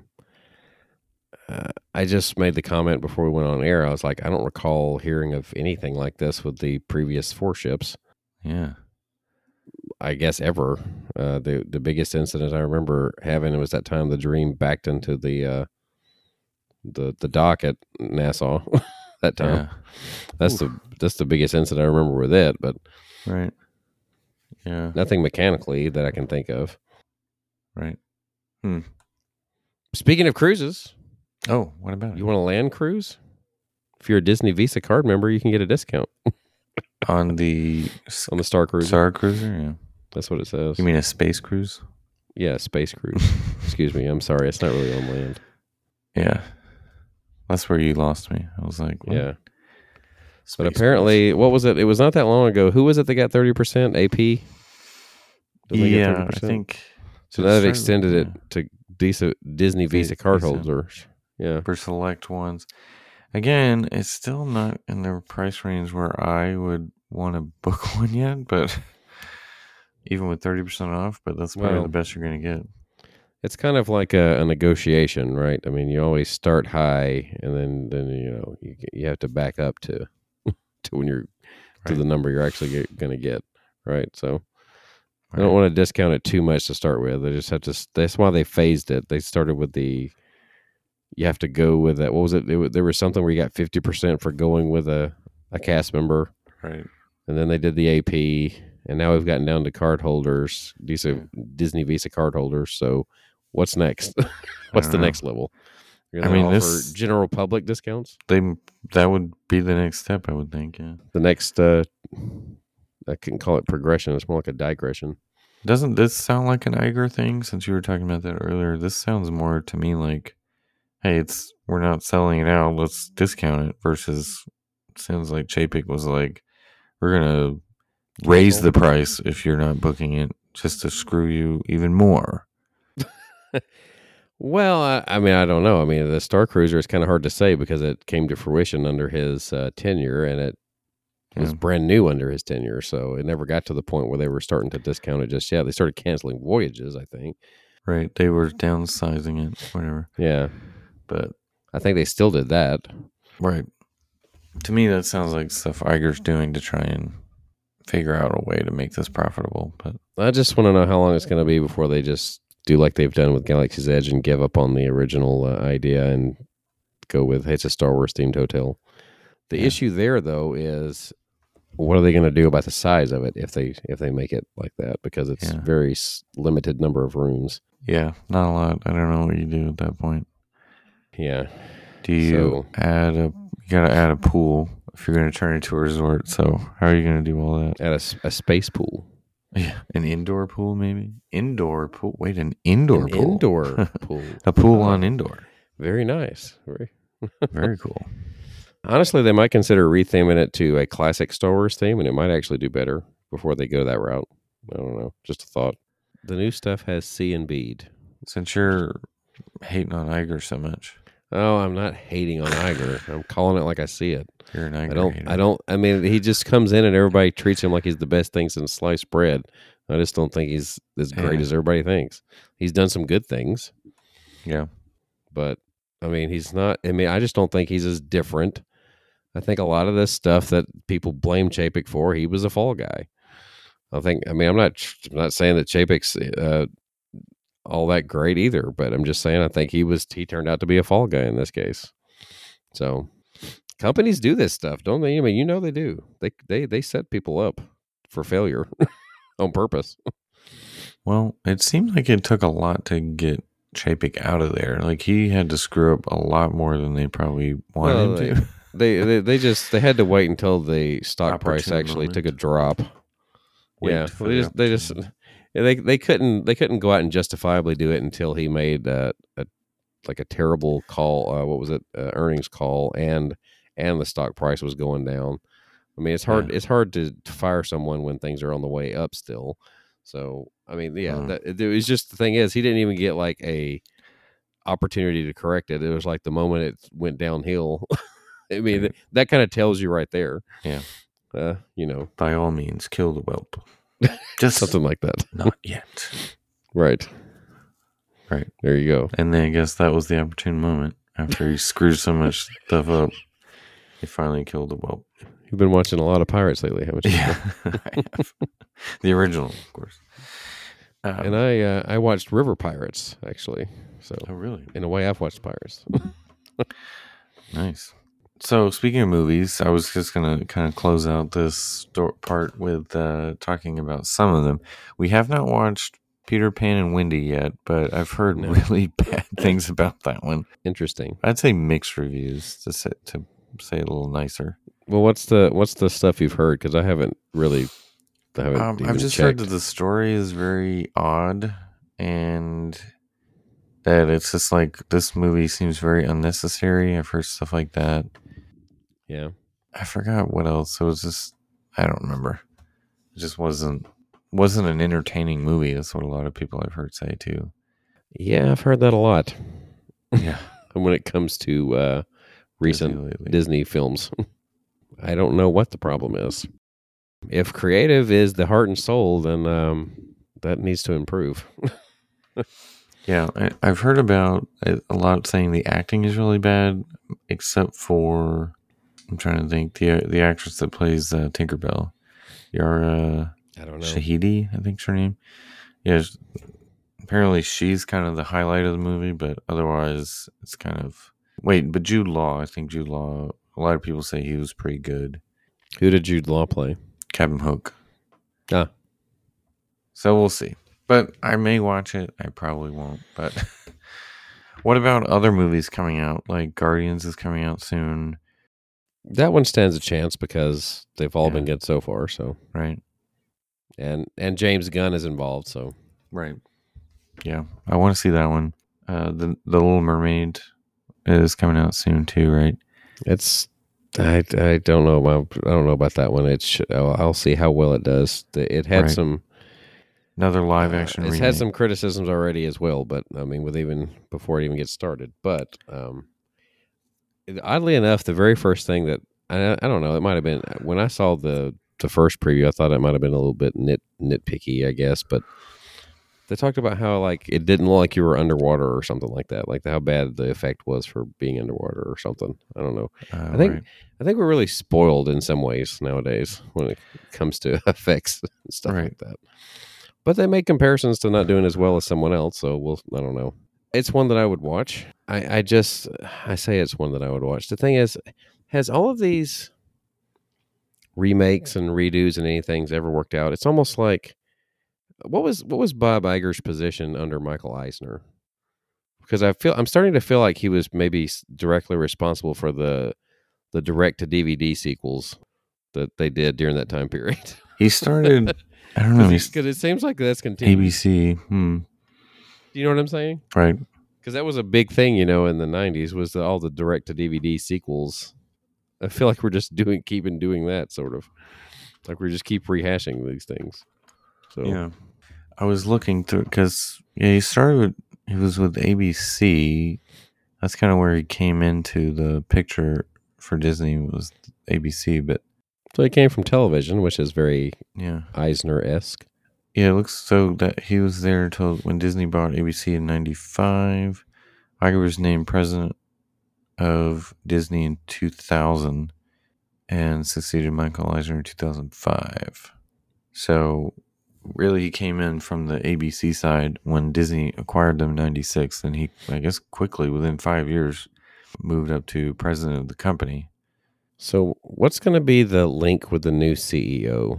I just made the comment before we went on air. I was like, I don't recall hearing of anything like this with the previous 4 ships. Yeah. I guess ever. The biggest incident I remember having was that time the Dream backed into the dock at Nassau that time. Yeah. That's the biggest incident I remember with it, but right. Yeah. Nothing mechanically that I can think of. Right. Speaking of cruises. Oh, what about it? You want a land cruise? If you're a Disney Visa card member, you can get a discount. On the Star Cruiser. Star Cruiser, yeah. That's what it says. You mean a space cruise? Yeah, space cruise. Excuse me. I'm sorry. It's not really on land. Yeah. That's where you lost me. I was like, what? Yeah. But apparently, what was it? It was not that long ago. Who was it that got 30%? AP? Did they get Yeah, 30%? I think. So now they've extended it to Disney Visa card Visa. holders. Yeah. For select ones. Again, it's still not in the price range where I would want to book one yet, but even with 30% off, but that's probably the best you're going to get. It's kind of like a negotiation, right? I mean, you always start high, and then you have to back up to when you're to the number you're actually going to get, right? So I don't want to discount it too much to start with. They just have to. That's why they phased it. They started with you have to go with that. What was it? There was something where you got 50% for going with a cast member, right? And then they did the AP, and now we've gotten down to card holders, Disney Visa card holders. So what's next? What's the next level? I mean, this general public discounts. That would be the next step, I would think. Yeah. The next, I couldn't call it progression. It's more like a digression. Doesn't this sound like an Iger thing? Since you were talking about that earlier, this sounds more to me like, hey, we're not selling it out. Let's discount it. Versus, sounds like Chapek was like, we're gonna raise the price if you're not booking it, just to screw you even more. Well, I mean, I don't know. I mean, the Star Cruiser is kind of hard to say because it came to fruition under his tenure, and it was brand new under his tenure. So it never got to the point where they were starting to discount it just yet. They started canceling voyages, I think. Right. They were downsizing it, whatever. Yeah. But I think they still did that. Right. To me, that sounds like stuff Iger's doing to try and figure out a way to make this profitable. But I just want to know how long it's going to be before they just do like they've done with Galaxy's Edge and give up on the original idea and go with, hey, it's a Star Wars themed hotel. The issue there, though, is what are they going to do about the size of it if they make it like that? Because it's very limited number of rooms. Yeah, not a lot. I don't know what you do at that point. Yeah. Do you you got to add a pool if you're going to turn it into a resort. So how are you going to do all that? Add a space pool. Yeah, an indoor pool maybe? Indoor pool? Wait, an indoor pool? Indoor pool. A pool on indoor. Very nice. Very cool. Honestly, they might consider retheming it to a classic Star Wars theme, and it might actually do better before they go that route. I don't know. Just a thought. The new stuff has C and bead. Since you're hating on Iger so much. Oh, I'm not hating on Iger. I'm calling it like I see it. You're an Iger hater. I mean, he just comes in and everybody treats him like he's the best thing since sliced bread. I just don't think he's as great as everybody thinks. He's done some good things. Yeah. But, I mean, he's not... I mean, I just don't think he's as different. I think a lot of this stuff that people blame Chapek for, he was a fall guy. I'm not saying that Chapek's all that great either, but I'm just saying I think he turned out to be a fall guy in this case. So companies do this stuff, don't they? I mean, they do. They set people up for failure on purpose. Well, it seemed like it took a lot to get Chapek out of there. Like he had to screw up a lot more than they probably wanted him to. They had to wait until the stock price actually took a drop. They couldn't go out and justifiably do it until he made a terrible call. What was it? Earnings call, and the stock price was going down. I mean, it's hard. It's hard to fire someone when things are on the way up still. So I mean, it was just the thing is he didn't even get like a opportunity to correct it. It was like the moment it went downhill. I mean, that kind of tells you right there. Yeah. By all means, kill the whelp. Just something like that. Not yet. Right. There you go. And then I guess that was the opportune moment. After he screwed so much stuff up, he finally killed the whelp. You've been watching a lot of Pirates lately, haven't you? Yeah, I have. The original, of course. And I watched River Pirates, actually. So, oh, really? In a way, I've watched Pirates. Nice. So, speaking of movies, I was just going to kind of close out this part with talking about some of them. We have not watched Peter Pan and Wendy yet, but I've heard really bad things about that one. Interesting. I'd say mixed reviews, to say it a little nicer. Well, what's the stuff you've heard? Because I haven't really... I've just heard that the story is very odd and that it's just like this movie seems very unnecessary. I've heard stuff like that. Yeah. I forgot what else. It was just, I don't remember. It just wasn't an entertaining movie. That's what a lot of people I've heard say too. Yeah, I've heard that a lot. Yeah. When it comes to recent lately. Disney films. I don't know what the problem is. If creative is the heart and soul, then that needs to improve. Yeah, I've heard about a lot saying the acting is really bad, except for, I'm trying to think, the actress that plays Tinkerbell, Yara I don't know. Shahidi, I think's her name. Yeah, apparently she's kind of the highlight of the movie, but otherwise it's kind of... Wait, but Jude Law, I think Jude Law, a lot of people say he was pretty good. Who did Jude Law play? Captain Hook. Ah. So we'll see. But I may watch it. I probably won't. But what about other movies coming out? Like Guardians is coming out soon. That one stands a chance because they've all Yeah. been good so far. So Right. and James Gunn is involved. So Right. Yeah. I want to see that one. The Little Mermaid is coming out soon too, right? it's I don't know about that one. I'll see how well it does. It had Right. some Another live action It's remake. had some criticisms already as well, but I mean, with even before it even gets started. But oddly enough, the very first thing that I don't know, it might have been when I saw the first preview, I thought it might have been a little bit nitpicky, I guess. But they talked about how like it didn't look like you were underwater or something like that, like how bad the effect was for being underwater or something. I don't know. I think we're really spoiled in some ways nowadays when it comes to effects and stuff like that. But they make comparisons to not doing as well as someone else, so I don't know. It's one that I would watch. I say it's one that I would watch. The thing is, has all of these remakes and redos and anything's ever worked out? It's almost like what was Bob Iger's position under Michael Eisner? Because I'm starting to feel like he was maybe directly responsible for the direct to DVD sequels that they did during that time period. He started... I don't know. Because it seems like that's continued. ABC. Do you know what I'm saying? Right. Because that was a big thing, in the 90s, was all the direct-to-DVD sequels. I feel like we're just keeping doing that, sort of. Like we just keep rehashing these things. So Yeah. I was looking through, because, he was with ABC. That's kind of where he came into the picture for Disney, was ABC, but... So he came from television, which is very Yeah. Eisner-esque. Yeah, it looks so that he was there until when Disney bought ABC in 95. Iger was named president of Disney in 2000 and succeeded Michael Eisner in 2005. So really he came in from the ABC side when Disney acquired them in 96. And he, I guess quickly, within 5 years, moved up to president of the company. So what's going to be the link with the new CEO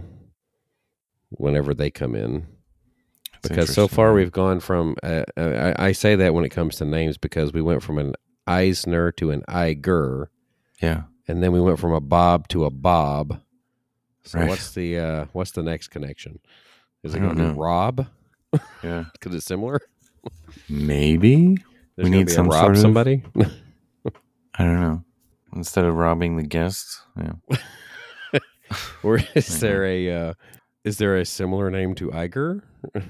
whenever they come in? Because so far we've gone from, I say that when it comes to names because we went from an Eisner to an Iger. Yeah. And then we went from a Bob to a Bob. So Right. what's the next connection? Is it I going don't to be know. Rob? Yeah. Because it's similar? Maybe. There's We gonna need be a some Rob sort of... somebody? I don't know. Instead of robbing the guests. Yeah. Or is there a similar name to Iger?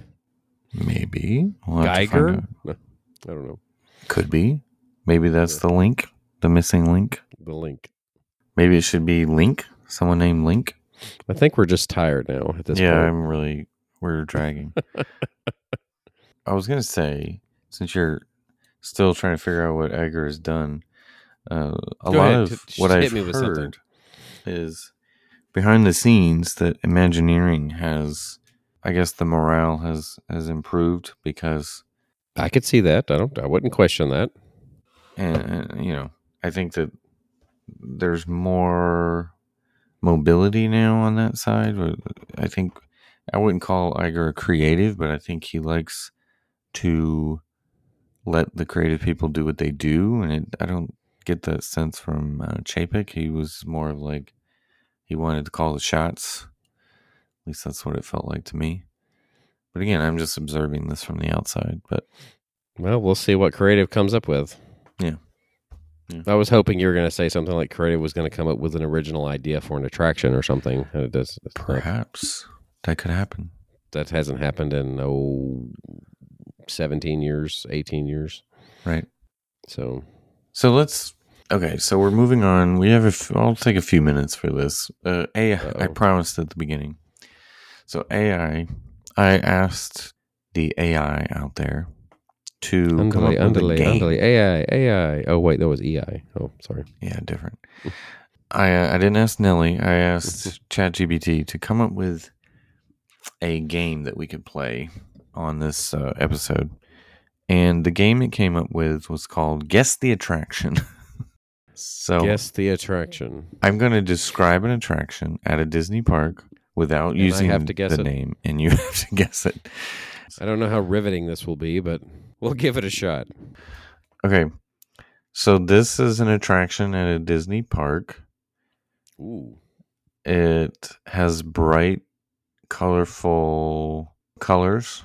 Maybe. We'll have to find Geiger? out. No, I don't know. Could be. Maybe that's the link. The missing link. The link. Maybe it should be Link. Someone named Link. I think we're just tired now at this point. We're dragging. I was going to say, since you're still trying to figure out what Iger has done, a Go lot ahead. of what Hit I've me with something. heard is behind the scenes that Imagineering has, I guess the morale has improved because... I could see that. I wouldn't question that. And I think that there's more mobility now on that side. I think I wouldn't call Iger a creative, but I think he likes to let the creative people do what they do. And I don't get that sense from Chapek. He was more of like he wanted to call the shots. At least that's what it felt like to me. But again, I'm just observing this from the outside. But Well, we'll see what creative comes up with. Yeah. I was hoping you were going to say something like Creative was going to come up with an original idea for an attraction or something. And it does. Perhaps that could happen. That hasn't happened in 17 years, 18 years. Right. So let's. Okay, so we're moving on. We have I'll take a few minutes for this. I promised at the beginning. So AI, I asked the AI out there to come up with a game. AI. Oh wait, that was EI. Oh, sorry. Yeah, different. I didn't ask Nelly. I asked ChatGPT to come up with a game that we could play on this episode, and the game it came up with was called Guess the Attraction. So guess the attraction. I'm going to describe an attraction at a Disney park without using the name, and you have to guess it. I don't know how riveting this will be, but we'll give it a shot. Okay. So this is an attraction at a Disney park. Ooh. It has bright, colorful colors.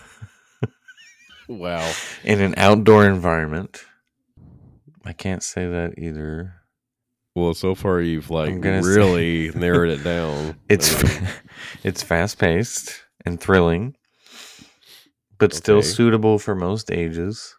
Wow. In an outdoor environment. I can't say that either. Well, so far you've really narrowed it down. It's fast-paced and thrilling, but still suitable for most ages.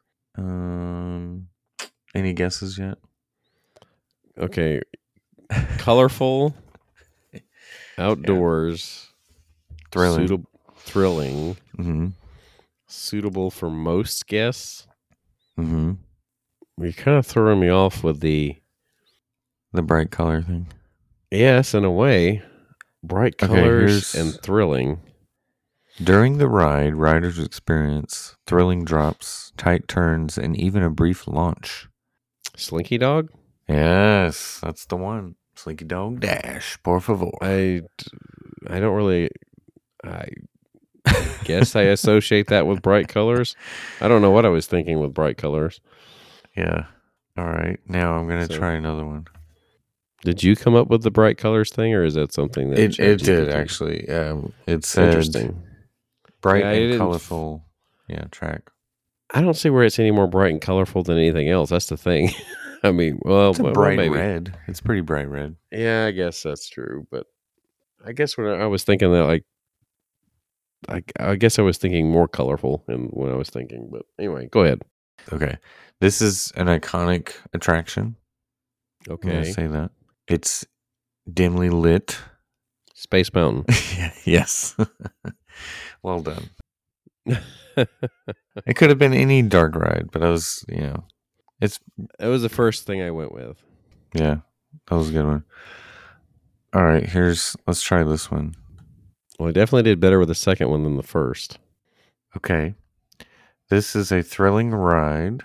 Any guesses yet? Okay. Colorful, outdoors, thrilling. Thrilling. Mm-hmm. Suitable for most guests. Mm-hmm. You're kind of throwing me off with the bright color thing. Yes, in a way. Bright colors and thrilling. During the ride, riders experience thrilling drops, tight turns, and even a brief launch. Slinky Dog? Yes, that's the one. Slinky Dog Dash, por favor. I don't really... I guess I associate that with bright colors. I don't know what I was thinking with bright colors. Yeah. All right. Now I'm going to try another one. Did you come up with the bright colors thing, or is that something that... It did, actually. It said... Interesting. Bright and colorful track. I don't see where it's any more bright and colorful than anything else. That's the thing. I mean, well... It's a bright red. It's pretty bright red. Yeah, I guess that's true. But I guess when I was thinking that, I guess I was thinking more colorful when I was thinking. But anyway, go ahead. Okay. This is an iconic attraction. Okay. I'm going to say that. It's dimly lit. Space Mountain. Yes. Well done. It could have been any dark ride, but I was, it was the first thing I went with. Yeah, that was a good one. All right, let's try this one. Well, I definitely did better with the second one than the first. Okay. This is a thrilling ride.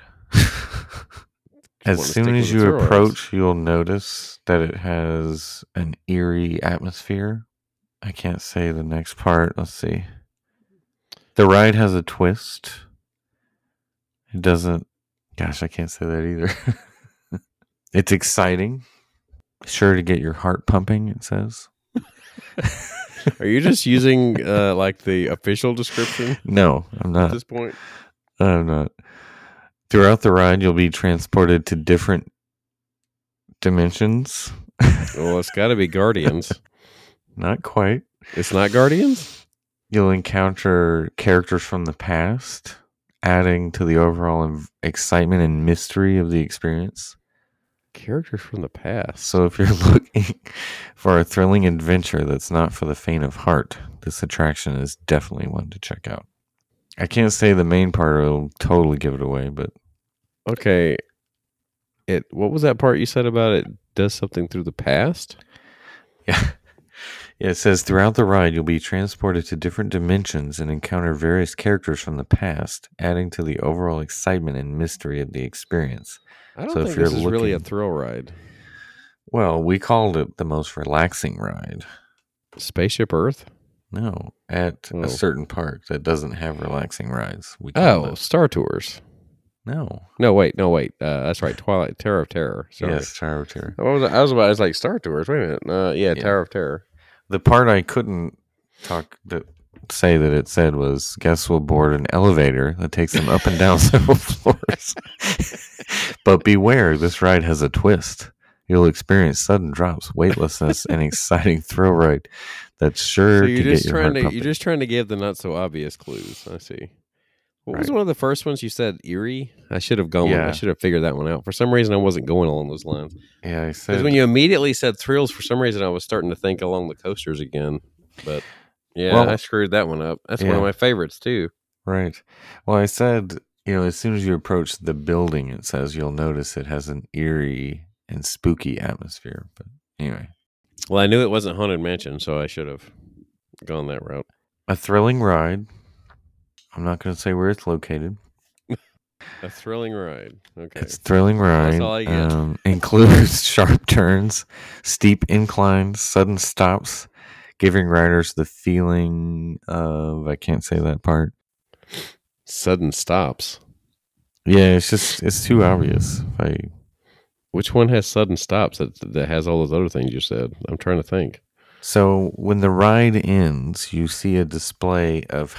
As soon as you approach, you'll notice that it has an eerie atmosphere. I can't say the next part. Let's see. The ride has a twist. It doesn't... Gosh, I can't say that either. It's exciting. Sure to get your heart pumping, it says. Are you just using the official description? No, I'm not. At this point? I'm not. Throughout the ride, you'll be transported to different dimensions. Well, it's got to be Guardians. Not quite. It's not Guardians? You'll encounter characters from the past, adding to the overall excitement and mystery of the experience. Characters from the past. So if you're looking for a thrilling adventure that's not for the faint of heart, this attraction is definitely one to check out. I can't say the main part will totally give it away, but... Okay. What was that part you said about it does something through the past? Yeah. Yeah, it says, throughout the ride, you'll be transported to different dimensions and encounter various characters from the past, adding to the overall excitement and mystery of the experience. I don't think this is really a thrill ride. Well, we called it the most relaxing ride. Spaceship Earth? No, at a certain park that doesn't have relaxing rides. Star Tours. No, wait. That's right. Tower of Terror. Sorry. Yes, Tower of Terror. I was like Star Tours. Wait a minute. Yeah, Tower of Terror. The part I couldn't say that it said was guests will board an elevator that takes them up and down several floors. hours. But beware, this ride has a twist. You'll experience sudden drops, weightlessness, and exciting thrill ride that's sure So to you're get just your trying heart to pumping. you're just trying to give the not so obvious clues. I see. What was Right. one of the first ones you said? Erie. I should have gone. Yeah. I should have figured that one out. For some reason, I wasn't going along those lines. Yeah, I Because said when you immediately said thrills, for some reason, I was starting to think along the coasters again. But yeah, Well, I screwed that one up. That's one yeah. of my favorites too. right. Well, I said, as soon as you approach the building, it says you'll notice it has an eerie and spooky atmosphere. But anyway, Well, I knew it wasn't Haunted Mansion, so I should have gone that route. a thrilling ride. I'm not going to say where it's located. A thrilling ride. Okay. It's a thrilling ride. That's all I get. Includes sharp turns, steep inclines, sudden stops, giving riders the feeling of, I can't say that part. Sudden stops. Yeah, it's too obvious. Which one has sudden stops that has all those other things you said? I'm trying to think. So when the ride ends, you see a display of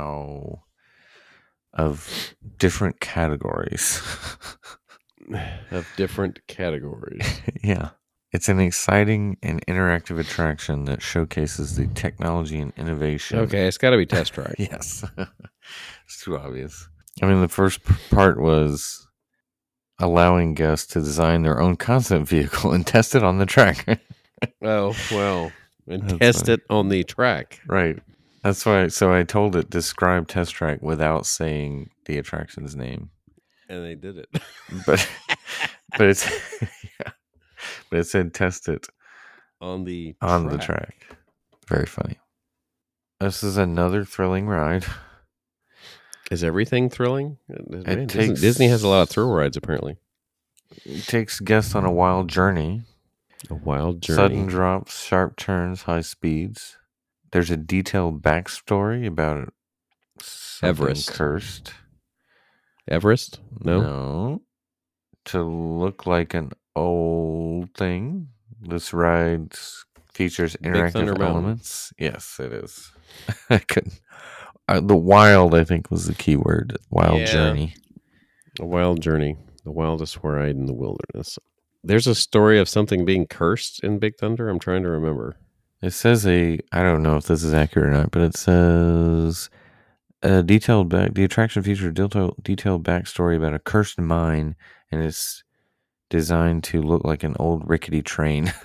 different categories. Of different categories. Yeah. It's an exciting and interactive attraction that showcases the technology and innovation. Okay, it's got to be Test Track. Yes. It's too obvious. I mean, the first part was allowing guests to design their own concept vehicle and test it on the track. Oh, well. And That's test right. it on the track. Right. That's why. So I told it describe Test Track without saying the attraction's name. And they did it. But it's yeah. But it said test it On the track. Very funny. This is another thrilling ride. Is everything thrilling? Man, takes- Disney has a lot of thrill rides, apparently. It takes guests on a wild journey. A wild journey. Sudden drops, sharp turns, high speeds. There's a detailed backstory about something Everest. cursed. Everest? No? No. To look like an old thing. This ride features Big Thunder interactive Mountain. elements. Yes, it is. I couldn't. The wild, I think, was the key word. Wild Yeah. journey. A wild journey. The wildest ride in the wilderness. There's a story of something being cursed in Big Thunder. I'm trying to remember. It says I don't know if this is accurate or not, but it says the attraction features a detailed backstory about a cursed mine, and it's designed to look like an old rickety train.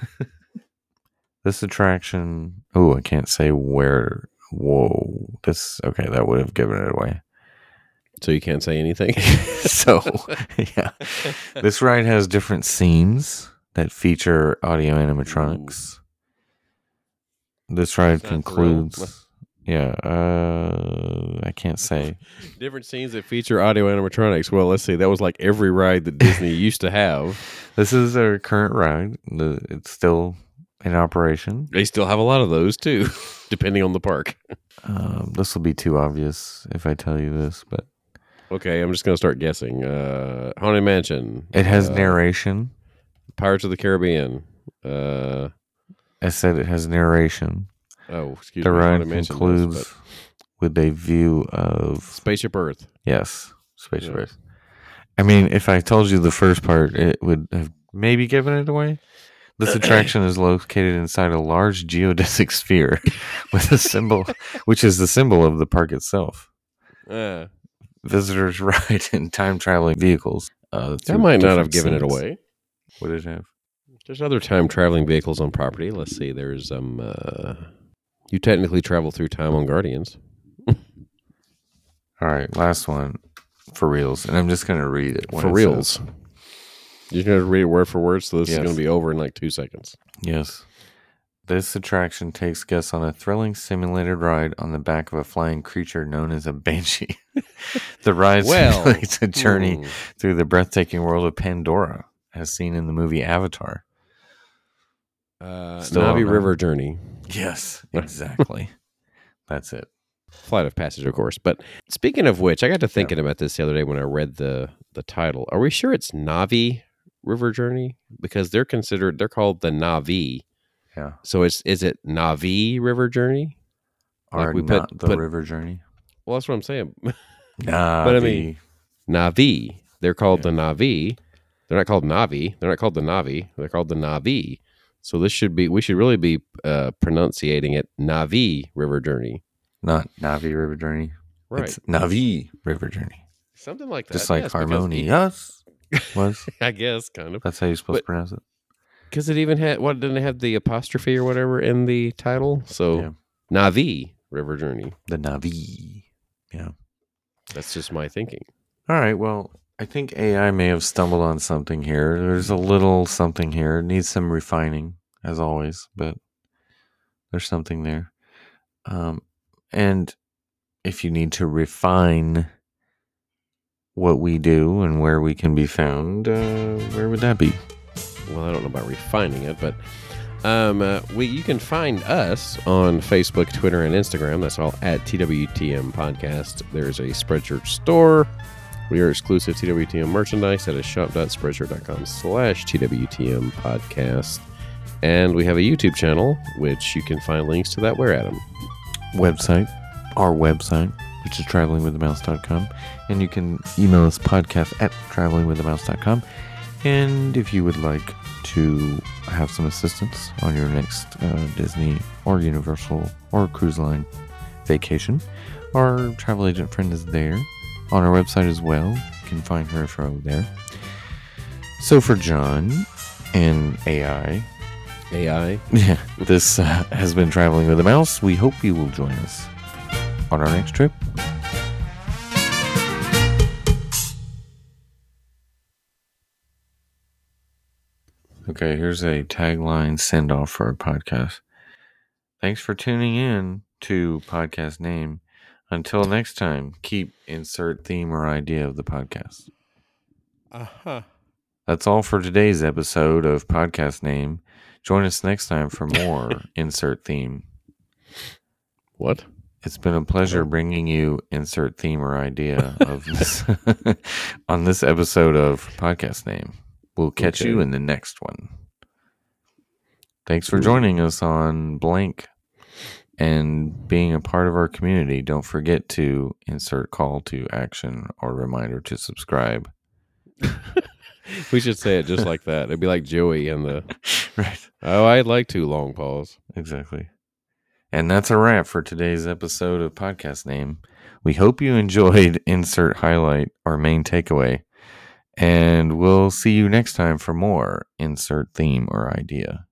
This attraction, I can't say where. Whoa, that would have given it away. So you can't say anything? So, yeah. This ride has different scenes that feature audio animatronics. This ride Is that concludes. Yeah, I can't say. Different scenes that feature audio animatronics. Well, let's see. That was like every ride that Disney used to have. This is our current ride. It's still in operation. They still have a lot of those too, depending on the park. This will be too obvious if I tell you this, but Okay, I'm just going to start guessing. Haunted Mansion. it has narration. Pirates of the Caribbean. I said it has narration. Excuse The me. ride Haunted Mansion concludes does, with a view of but Spaceship Earth. yes, Spaceship Yeah. Earth. I mean, if I told you the first part, it would have maybe given it away. This attraction is located inside a large geodesic sphere with a symbol, which is the symbol of the park itself. Visitors ride in time traveling vehicles. That might not have given it scenes. away. What did it have? There's other time traveling vehicles on property. Let's see. There's you technically travel through time on Guardians. All right, last one for reals, and I'm just going to read it when For it reals. says- You're going to read it word for word, so this is Yes. going to be over in like 2 seconds. Yes. This attraction takes guests on a thrilling simulated ride on the back of a flying creature known as a banshee. The ride simulates a journey through the breathtaking world of Pandora, as seen in the movie Avatar. Still Navi don't know. River Journey. Yes, exactly. That's it. Flight of Passage, of course. But speaking of which, I got to thinking about this the other day when I read the title. Are we sure it's Navi River Journey? Because they're called the Navi. Yeah. So is it Navi River Journey? Or we not put- the put- river journey. Well, that's what I'm saying. Nah, But I mean- Navi. They're called the Na'vi. They're not called Navi. They're not called the Na'vi. They're called the Na'vi. So we should really be pronunciating it Na'vi River Journey. Not Navi River Journey. Right. It's Navi River Journey. Something like that. Just like yes, because Harmonious was. I guess, kind of. That's how you're supposed to But- pronounce it. Because it even had, didn't it have the apostrophe or whatever in the title? So Yeah. Na'vi River Journey. The Navi. Yeah. That's just my thinking. All right. Well, I think AI may have stumbled on something here. There's a little something here. It needs some refining, as always, but there's something there. And if you need to refine what we do and where we can be found, where would that be? Well, I don't know about refining it, but you can find us on Facebook, Twitter, and Instagram. That's all at TWTM Podcast. There's a Spreadshirt store. We are exclusive TWTM merchandise. That is shop.spreadshirt.com/TWTM Podcast. And we have a YouTube channel, which you can find links to that where, Adam? Our website, which is travelingwiththemouse.com. And you can email us podcast@travelingwiththemouse.com. And if you would like to have some assistance on your next Disney or Universal or cruise line vacation, our travel agent friend is there on our website as well. You can find her info there. So for John and AI, yeah, this has been Traveling with a Mouse. We hope you will join us on our next trip. Okay, here's a tagline send-off for our podcast. Thanks for tuning in to podcast name. Until next time, keep insert theme or idea of the podcast. Uh-huh. That's all for today's episode of podcast name. Join us next time for more insert theme. What? It's been a pleasure bringing you insert theme or idea of this on this episode of podcast name. We'll catch you in the next one. Thanks for joining us on blank and being a part of our community. Don't forget to insert call to action or reminder to subscribe. We should say it just like that. It'd be like Joey and the... Right. Oh, I'd like to long pause. Exactly. And that's a wrap for today's episode of Podcast Name. We hope you enjoyed insert highlight or main takeaway. And we'll see you next time for more insert theme or idea.